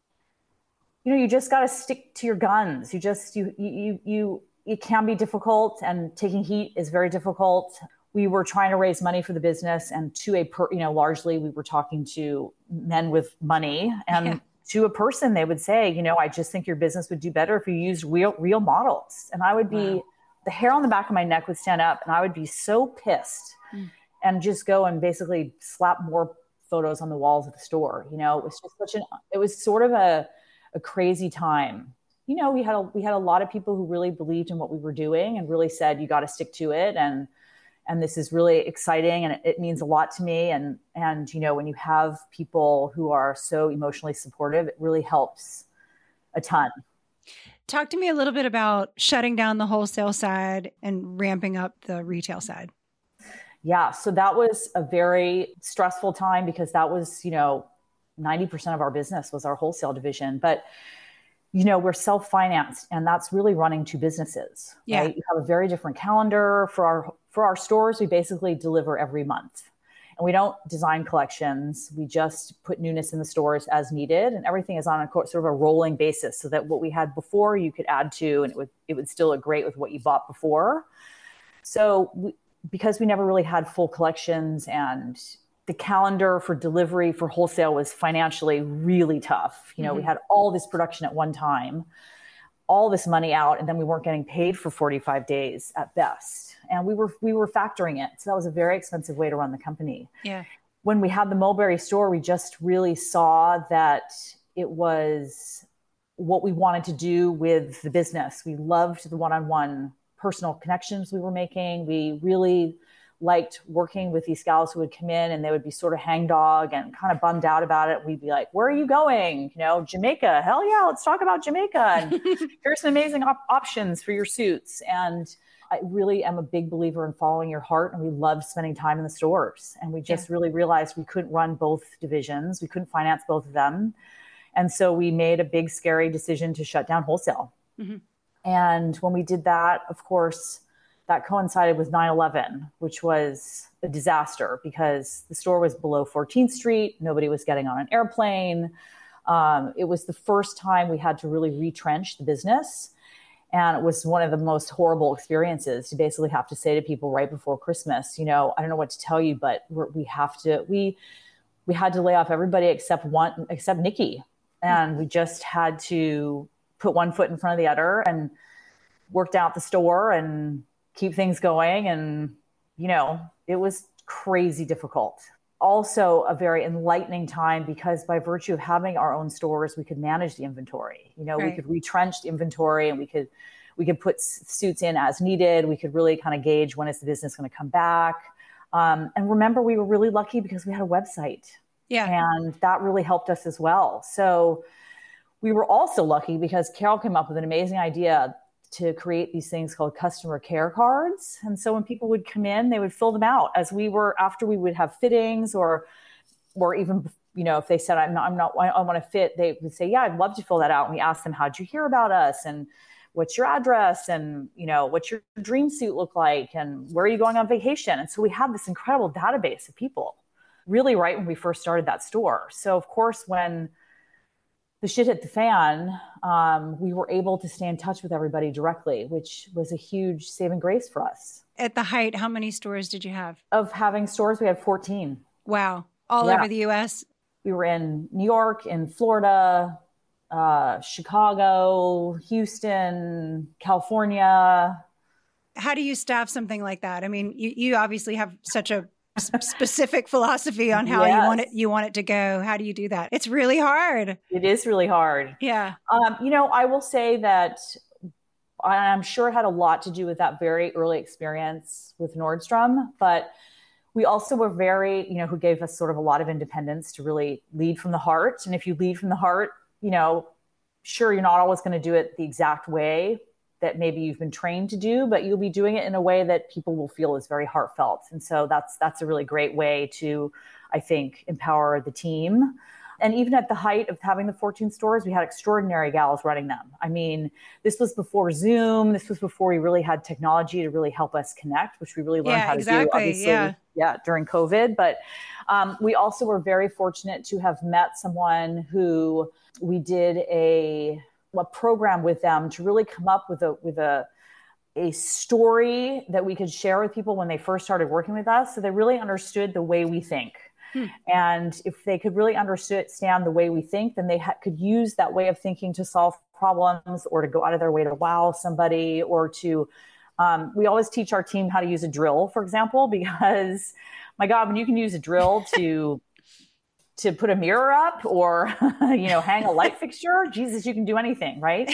you know, you just got to stick to your guns. You just, you, you, you, it can be difficult and taking heat is very difficult. We were trying to raise money for the business and to a, per, you know, largely we were talking to men with money and yeah. to a person, they would say, you know, I just think your business would do better if you used real, real models. And I would be, wow. the hair on the back of my neck would stand up and I would be so pissed mm. and just go and basically slap more photos on the walls of the store. You know, it was just such an, it was sort of a, a crazy time. You know, we had a, we had a lot of people who really believed in what we were doing and really said, you got to stick to it. And, And this is really exciting, and it, it means a lot to me. And, and, you know, when you have people who are so emotionally supportive, it really helps a ton. Talk to me a little bit about shutting down the wholesale side and ramping up the retail side. Yeah. So that was a very stressful time because that was, you know, ninety percent of our business was our wholesale division. But, you know, we're self-financed, and that's really running two businesses, yeah. right? You have a very different calendar for our, for our stores. We basically deliver every month, and we don't design collections. We just put newness in the stores as needed, and everything is on a sort of a rolling basis, so that what we had before you could add to, and it would, it would still look great with what you bought before. So we, because we never really had full collections, and the calendar for delivery for wholesale was financially really tough. You know, mm-hmm. we had all this production at one time, all this money out, and then we weren't getting paid for forty-five days at best. And we were, we were factoring it. So that was a very expensive way to run the company. Yeah. When we had the Mulberry store, we just really saw that it was what we wanted to do with the business. We loved the one-on-one personal connections we were making. We really liked working with these gals who would come in, and they would be sort of hangdog and kind of bummed out about it. We'd be like, where are you going? You know, Jamaica, hell yeah, let's talk about Jamaica. And here's some amazing op- options for your suits. And I really am a big believer in following your heart. And we loved spending time in the stores. And we just yeah. really realized we couldn't run both divisions. We couldn't finance both of them. And so we made a big, scary decision to shut down wholesale. Mm-hmm. And when we did that, of course, that coincided with nine eleven, which was a disaster because the store was below fourteenth Street. Nobody was getting on an airplane. Um, it was the first time we had to really retrench the business. And it was one of the most horrible experiences to basically have to say to people right before Christmas, you know, I don't know what to tell you, but we're, we have to, we, we had to lay off everybody except one, except Nikki. And we just had to put one foot in front of the other and worked out the store and keep things going. And, you know, it was crazy difficult. Also a very enlightening time because by virtue of having our own stores, we could manage the inventory. You know, right. we could retrench the inventory, and we could, we could put suits in as needed. We could really kind of gauge when is the business going to come back. Um, and remember, we were really lucky because we had a website. Yeah. And that really helped us as well. So we were also lucky because Carol came up with an amazing idea to create these things called customer care cards. And so when people would come in, they would fill them out as we were, after we would have fittings, or, or even, you know, if they said, I'm not, I'm not, I want to fit, they would say, yeah, I'd love to fill that out. And we asked them, how'd you hear about us? And what's your address? And, you know, what's your dream suit look like? And where are you going on vacation? And so we had this incredible database of people really right when we first started that store. So of course, when the shit hit the fan, um, we were able to stay in touch with everybody directly, which was a huge saving grace for us. At the height, how many stores did you have? Of having stores, we had fourteen. Wow. All yeah. over the U S? We were in New York, in Florida, uh, Chicago, Houston, California. How do you staff something like that? I mean, you, you obviously have such a specific philosophy on how yes. you want it you want it to go. How do you do that? It's really hard. It is really hard. Yeah. Um, you know, I will say that I'm sure it had a lot to do with that very early experience with Nordstrom, but we also were very, you know, who gave us sort of a lot of independence to really lead from the heart. And if you lead from the heart, you know, sure, you're not always going to do it the exact way that maybe you've been trained to do, but you'll be doing it in a way that people will feel is very heartfelt. And so that's, that's a really great way to, I think, empower the team. And even at the height of having the fourteen stores, we had extraordinary gals running them. I mean, this was before Zoom. This was before we really had technology to really help us connect, which we really learned yeah, how to exactly. do, obviously, yeah. yeah, during COVID. But um, we also were very fortunate to have met someone who we did a a program with them to really come up with a with a a story that we could share with people when they first started working with us, so they really understood the way we think. Hmm. And if they could really understand the way we think, then they ha- could use that way of thinking to solve problems, or to go out of their way to wow somebody, or to um, we always teach our team how to use a drill, for example, because my God, when you can use a drill to to put a mirror up, or, you know, hang a light fixture, Jesus, you can do anything, right?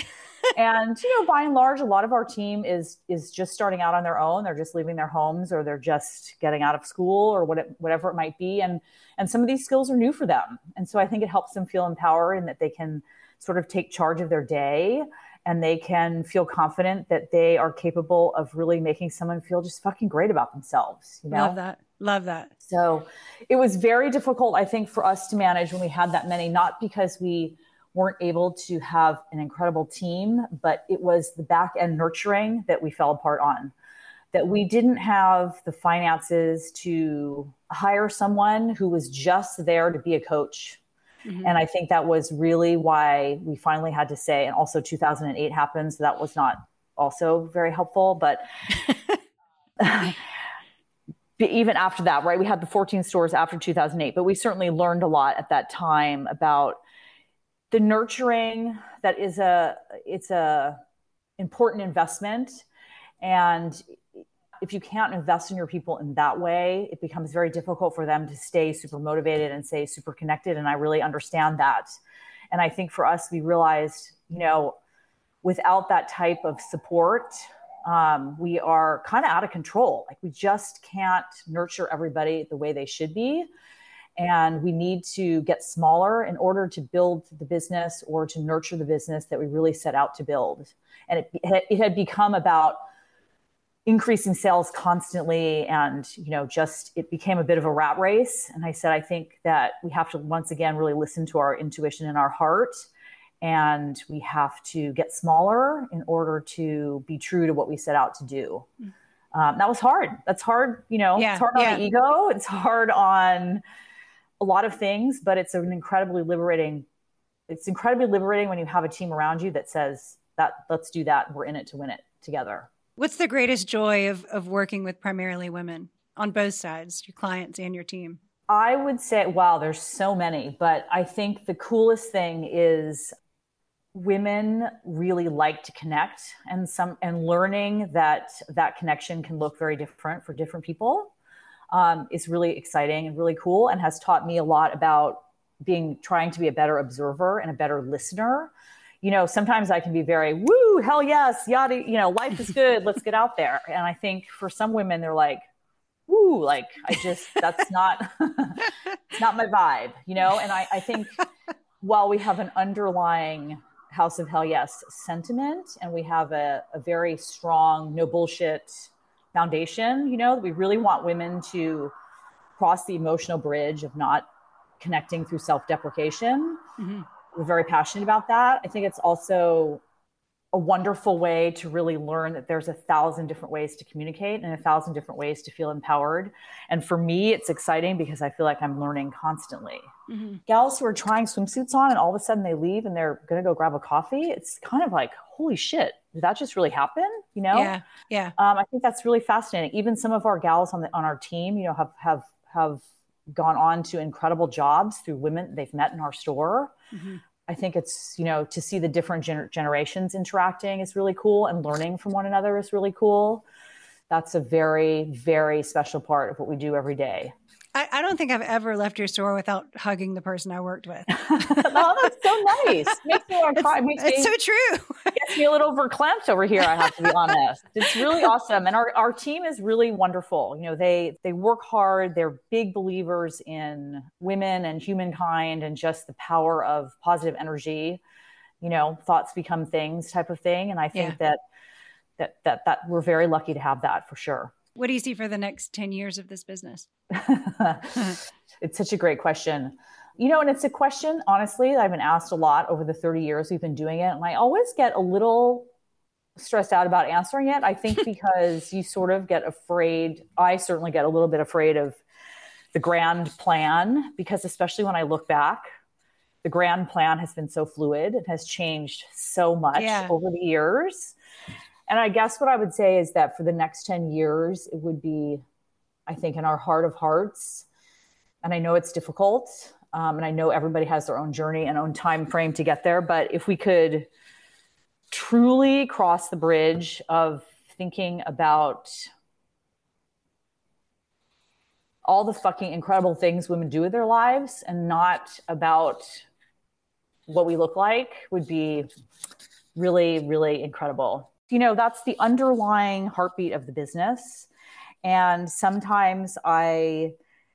And, you know, by and large, a lot of our team is is just starting out on their own. They're just leaving their homes, or they're just getting out of school, or what it, whatever it might be. And and some of these skills are new for them. And so I think it helps them feel empowered, and that they can sort of take charge of their day, and they can feel confident that they are capable of really making someone feel just fucking great about themselves. You know? Love that. Love that. So it was very difficult, I think, for us to manage when we had that many, not because we weren't able to have an incredible team, but it was the back end nurturing that we fell apart on, that we didn't have the finances to hire someone who was just there to be a coach. Mm-hmm. And I think that was really why we finally had to say, and also two thousand eight happened, so that was not also very helpful, but even after that, right, we had the fourteen stores after two thousand eight, but we certainly learned a lot at that time about the nurturing that is a, it's a important investment. And if you can't invest in your people in that way, it becomes very difficult for them to stay super motivated and stay super connected. And I really understand that. And I think for us, we realized, you know, without that type of support, um, we are kind of out of control. Like we just can't nurture everybody the way they should be. And we need to get smaller in order to build the business or to nurture the business that we really set out to build. And it, it had become about increasing sales constantly. And, you know, just, it became a bit of a rat race. And I said, I think that we have to, once again, really listen to our intuition and our heart. And we have to get smaller in order to be true to what we set out to do. Um, that was hard. That's hard. You know, yeah, it's hard on yeah. the ego. It's hard on a lot of things, but it's an incredibly liberating, it's incredibly liberating when you have a team around you that says that, let's do that. We're in it to win it together. What's the greatest joy of, of working with primarily women on both sides, your clients and your team? I would say, wow, there's so many, but I think the coolest thing is women really like to connect, and some, and learning that that connection can look very different for different people. Um, is really exciting and really cool, and has taught me a lot about being, trying to be a better observer and a better listener. You know, sometimes I can be very, woo, hell yes, yada, you know, life is good, let's get out there. And I think for some women, they're like, woo, like, I just, that's not, it's not my vibe, you know? And I, I think while we have an underlying House of Hell Yes sentiment, and we have a, a very strong, no bullshit foundation, you know, we really want women to cross the emotional bridge of not connecting through self-deprecation. Mm-hmm. We're very passionate about that. I think it's also a wonderful way to really learn that there's a thousand different ways to communicate and a thousand different ways to feel empowered. And for me, it's exciting because I feel like I'm learning constantly. Mm-hmm. Gals who are trying swimsuits on and all of a sudden they leave and they're going to go grab a coffee. It's kind of like, holy shit, did that just really happen? You know? Yeah. Yeah. Um, I think that's really fascinating. Even some of our gals on the, on our team, you know, have, have, have gone on to incredible jobs through women they've met in our store. Mm-hmm. I think it's, you know, to see the different gener- generations interacting is really cool, and learning from one another is really cool. That's a very, very special part of what we do every day. I, I don't think I've ever left your store without hugging the person I worked with. Oh, that's so nice. Makes me want to cry. It's, it's me, so true. Gets me a little verklempt over here, I have to be honest. It's really awesome. And our, our team is really wonderful. You know, they, they work hard. They're big believers in women and humankind and just the power of positive energy. You know, thoughts become things type of thing. And I think yeah. that, that, that, that we're very lucky to have that for sure. What do you see for the next ten years of this business? It's such a great question. You know, and it's a question, honestly, I've been asked a lot over the thirty years we've been doing it. And I always get a little stressed out about answering it. I think because you sort of get afraid. I certainly get a little bit afraid of the grand plan, because especially when I look back, the grand plan has been so fluid. It has changed so much yeah. over the years. And I guess what I would say is that for the next ten years, it would be, I think, in our heart of hearts. And I know it's difficult. Um, and I know everybody has their own journey and own time frame to get there. But if we could truly cross the bridge of thinking about all the fucking incredible things women do with their lives and not about what we look like, would be really, really incredible. You know, that's the underlying heartbeat of the business. And sometimes I,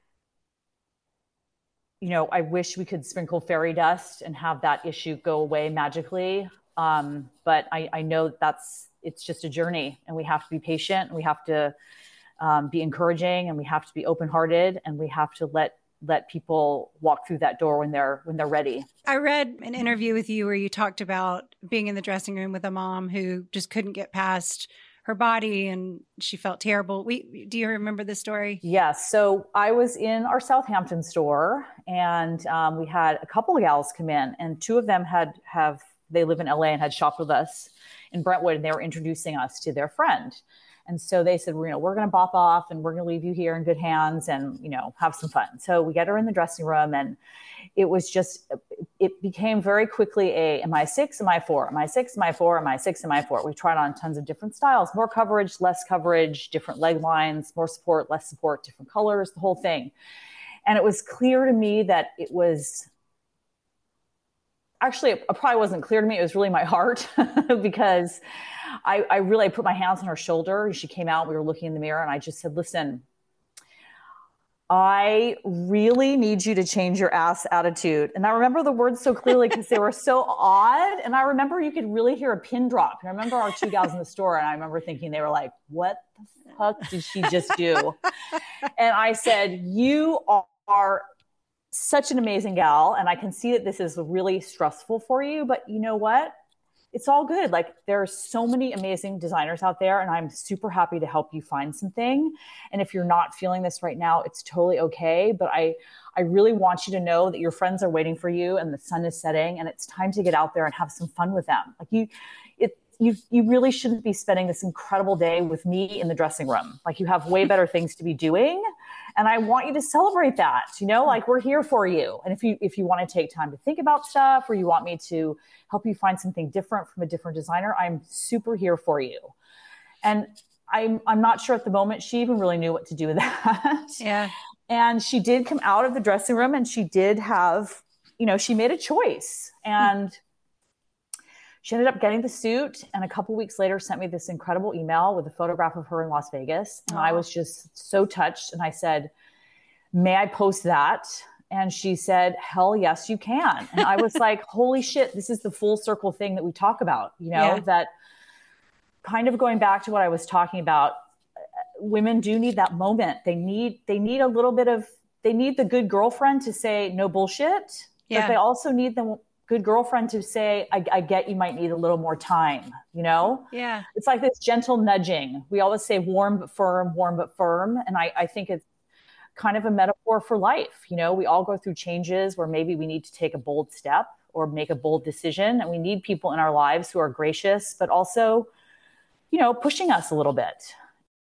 you know, I wish we could sprinkle fairy dust and have that issue go away magically. Um, but I, I know that's, it's just a journey, and we have to be patient, and we have to um, be encouraging, and we have to be open-hearted, and we have to let, let people walk through that door when they're, when they're ready. I read an interview with you where you talked about being in the dressing room with a mom who just couldn't get past her body and she felt terrible. We, do you remember this story? Yes. So I was in our Southampton store, and um, we had a couple of gals come in, and two of them had, have, they live in L A and had shopped with us in Brentwood, and they were introducing us to their friend. And so they said, well, you know, we're going to bop off and we're going to leave you here in good hands and, you know, have some fun. So we get her in the dressing room, and it was just, it became very quickly a, am I six? Am I four? Am I six? Am I four? Am I six? Am I four? We tried on tons of different styles, more coverage, less coverage, different leg lines, more support, less support, different colors, the whole thing. And it was clear to me that it was, actually, it probably wasn't clear to me. It was really my heart because I, I really put my hands on her shoulder. She came out, we were looking in the mirror, and I just said, listen, I really need you to change your ass attitude. And I remember the words so clearly because they were so odd. And I remember you could really hear a pin drop. And I remember our two gals in the store, and I remember thinking, they were like, what the fuck did she just do? And I said, you are such an amazing gal, and I can see that this is really stressful for you, but you know what? It's all good. Like, there are so many amazing designers out there, and I'm super happy to help you find something. And if you're not feeling this right now, it's totally okay. But I, I really want you to know that your friends are waiting for you, and the sun is setting, and it's time to get out there and have some fun with them. Like you, it, you, you really shouldn't be spending this incredible day with me in the dressing room. Like, you have way better things to be doing. And I want you to celebrate that, you know, like, we're here for you. And if you, if you want to take time to think about stuff, or you want me to help you find something different from a different designer, I'm super here for you. And I'm, I'm not sure at the moment she even really knew what to do with that. Yeah. And she did come out of the dressing room, and she did have, you know, she made a choice, and she ended up getting the suit, and a couple weeks later sent me this incredible email with a photograph of her in Las Vegas. And oh. I was just so touched. And I said, may I post that? And she said, hell yes, you can. And I was like, holy shit, this is the full circle thing that we talk about, you know, yeah. that kind of going back to what I was talking about, women do need that moment. They need, they need a little bit of, they need the good girlfriend to say no bullshit, yeah. but they also need the good girlfriend to say, I, I get you might need a little more time, you know? Yeah. It's like this gentle nudging. We always say warm but firm, warm but firm. And I, I think it's kind of a metaphor for life. You know, we all go through changes where maybe we need to take a bold step or make a bold decision. And we need people in our lives who are gracious, but also, you know, pushing us a little bit.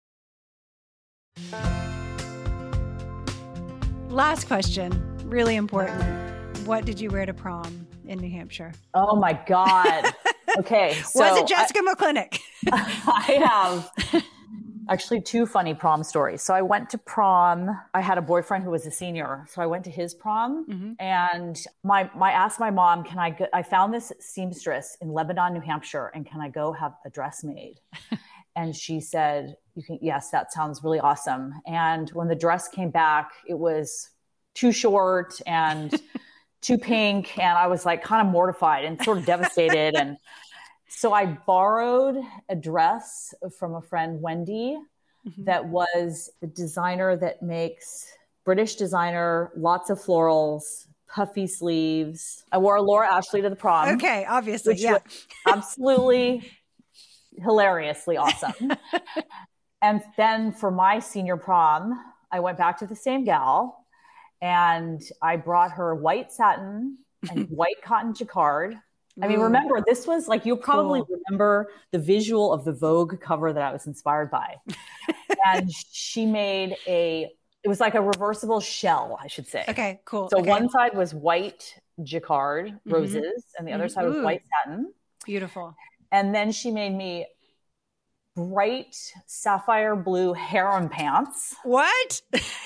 Last question, really important. What did you wear to prom in New Hampshire? Oh my God. Okay. So was it Jessica I, McClintock? I have actually two funny prom stories. So I went to prom. I had a boyfriend who was a senior. So I went to his prom, mm-hmm. and my, my asked my mom, can I go, I found this seamstress in Lebanon, New Hampshire, and can I go have a dress made? And she said, you can, yes, that sounds really awesome. And when the dress came back, it was too short and too pink. And I was like kind of mortified and sort of devastated. And so I borrowed a dress from a friend, Wendy, mm-hmm. that was the designer that makes British designer, lots of florals, puffy sleeves. I wore a Laura Ashley to the prom. Okay. Obviously. Which yeah. was absolutely hilariously awesome. And then for my senior prom, I went back to the same gal, and I brought her white satin and white cotton jacquard. I mean, remember, this was like, you'll probably cool. remember the visual of the Vogue cover that I was inspired by. And she made a, it was like a reversible shell, I should say. Okay, cool. So okay. one side was white jacquard roses, mm-hmm. and the other mm-hmm. side was white satin. Beautiful. And then she made me bright sapphire blue harem pants. What?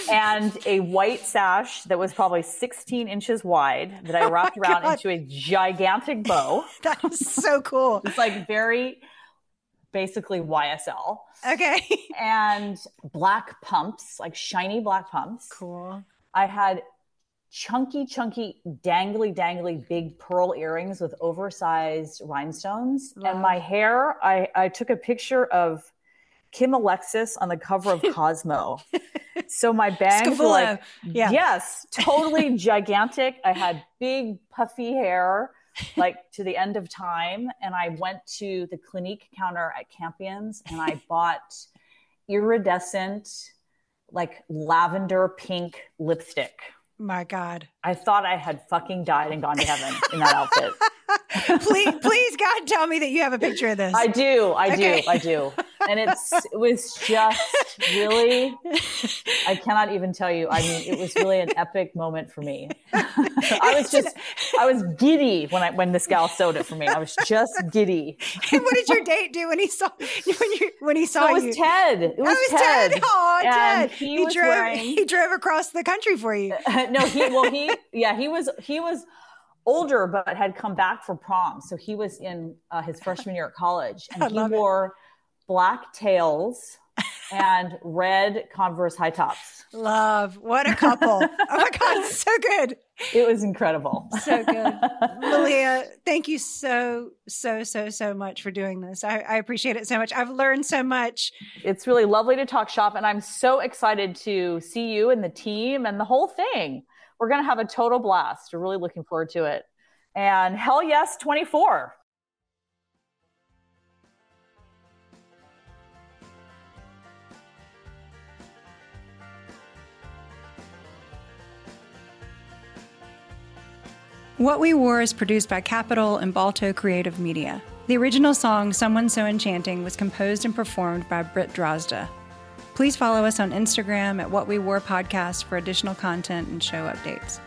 and a white sash that was probably sixteen inches wide that I wrapped oh around God. into a gigantic bow. That is so cool. It's like very basically Y S L. Okay. And black pumps, like shiny black pumps. Cool. I had chunky, chunky, dangly, dangly big pearl earrings with oversized rhinestones. Wow. And my hair, I, I took a picture of Kim Alexis on the cover of Cosmo. So my bangs were like, yeah. yes, totally gigantic. I had big puffy hair, like to the end of time. And I went to the Clinique counter at Campion's and I bought iridescent, like lavender pink lipstick. My God. I thought I had fucking died and gone to heaven in that outfit. please, please, God, tell me that you have a picture of this. I do. I okay. do. I do. And it's, it was just really, I cannot even tell you. I mean, it was really an epic moment for me. I was just, I was giddy when I, when this gal sewed it for me. I was just giddy. And what did your date do when he saw, when you, when he saw so it you? was Ted. It was, it was Ted. Ted. Oh, and Ted. He, he was drove, wearing, he drove across the country for you. Uh, no, he, well, he, yeah, he was, he was older, but had come back for prom. So he was in uh, his freshman year at college and he wore it. black tails and red Converse high tops. Love. What a couple. Oh my God. So good. It was incredible. So good. Malia, thank you so, so, so, so much for doing this. I, I appreciate it so much. I've learned so much. It's really lovely to talk shop. And I'm so excited to see you and the team and the whole thing. We're going to have a total blast. We're really looking forward to it. And hell yes, twenty-four. What We Wore is produced by Capital and Balto Creative Media. The original song, Someone So Enchanting, was composed and performed by Britt Drozda. Please follow us on Instagram at What We Wore Podcast for additional content and show updates.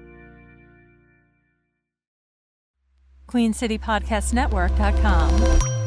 Queen City Podcast Network dot com